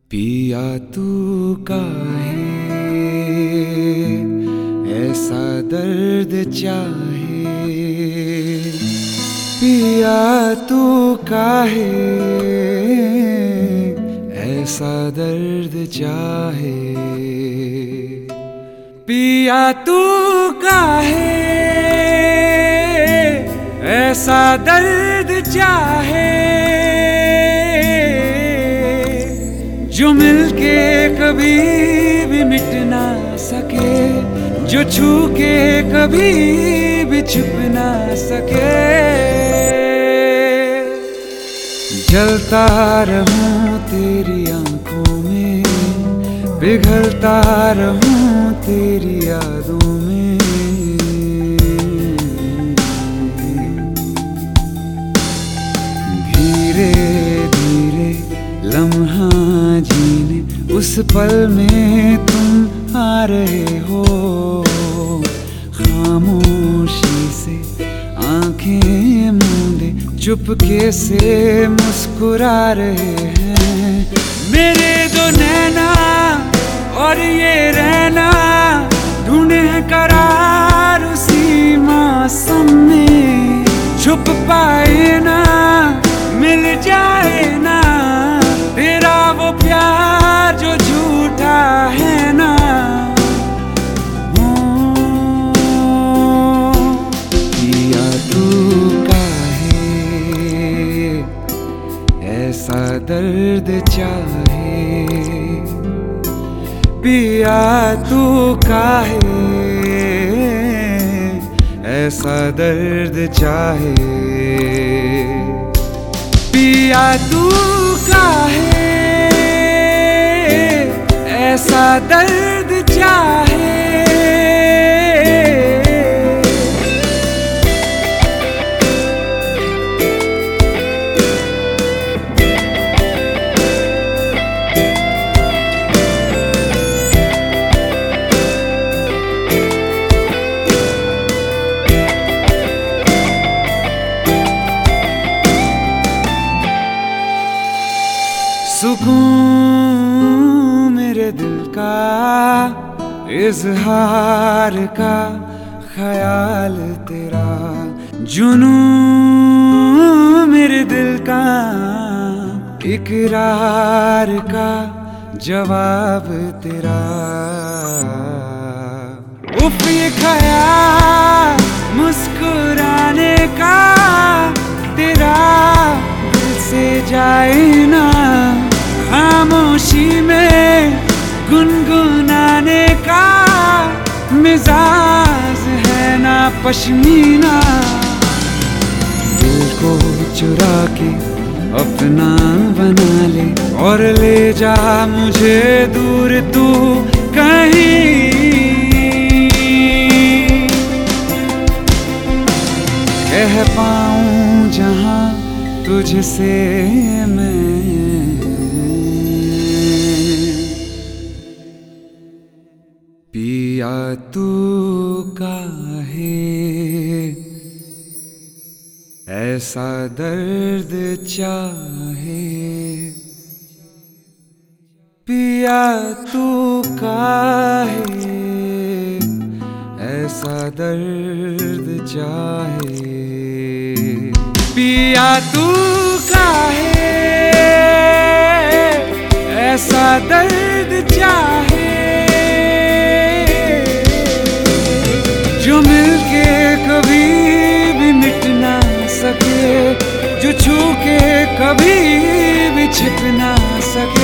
पिया तू काहे ऐसा दर्द चाहे, पिया तू काहे ऐसा दर्द चाहे, पिया तू काहे ऐसा दर्द चाहे, जो मिलके कभी भी मिट ना सके, जो छू के कभी भी छुप ना सके। जलता रहूं तेरी आंखों में, पिघलता रहूं तेरी यादों में, धीरे धीरे लम्हा जीने उस पल में तुम आ रहे हो, खामोशी से आंखें मूंदे चुपके से मुस्कुरा रहे हैं। मेरे दो नैना और ये रहना ढूंढे करार उसी मौसम में, छुप पाए ना मिल जाए ना तेरा वो प्यार जो झूठा है ना। पिया तू काहे ऐसा दर्द चाहे, पिया तू काहे ऐसा दर्द चाहे, पिया तू काहे ऐसा दर्द चाहे। सुकून मेरे दिल का इजहार का ख्याल तेरा, जुनून मेरे दिल का इकरार का जवाब तेरा। उफ ये ख्याल मुस्कुराने का तेरा दिल से जाए ना, खामोशी में गुनगुनाने का मिजाज है ना पश्मीना। दिल को चुरा के अपना बना ले और ले जा मुझे दूर तू कहीं, कह पाऊं जहां तुझसे मैं। पिया तू काहे ऐसा दर्द चाहे, पिया तू काहे ऐसा दर्द चाहे, पिया तू काहे ऐसा दर्द चाहे, जो मिलके कभी भी मिट ना सके, जो छू के कभी भी छिप ना सके।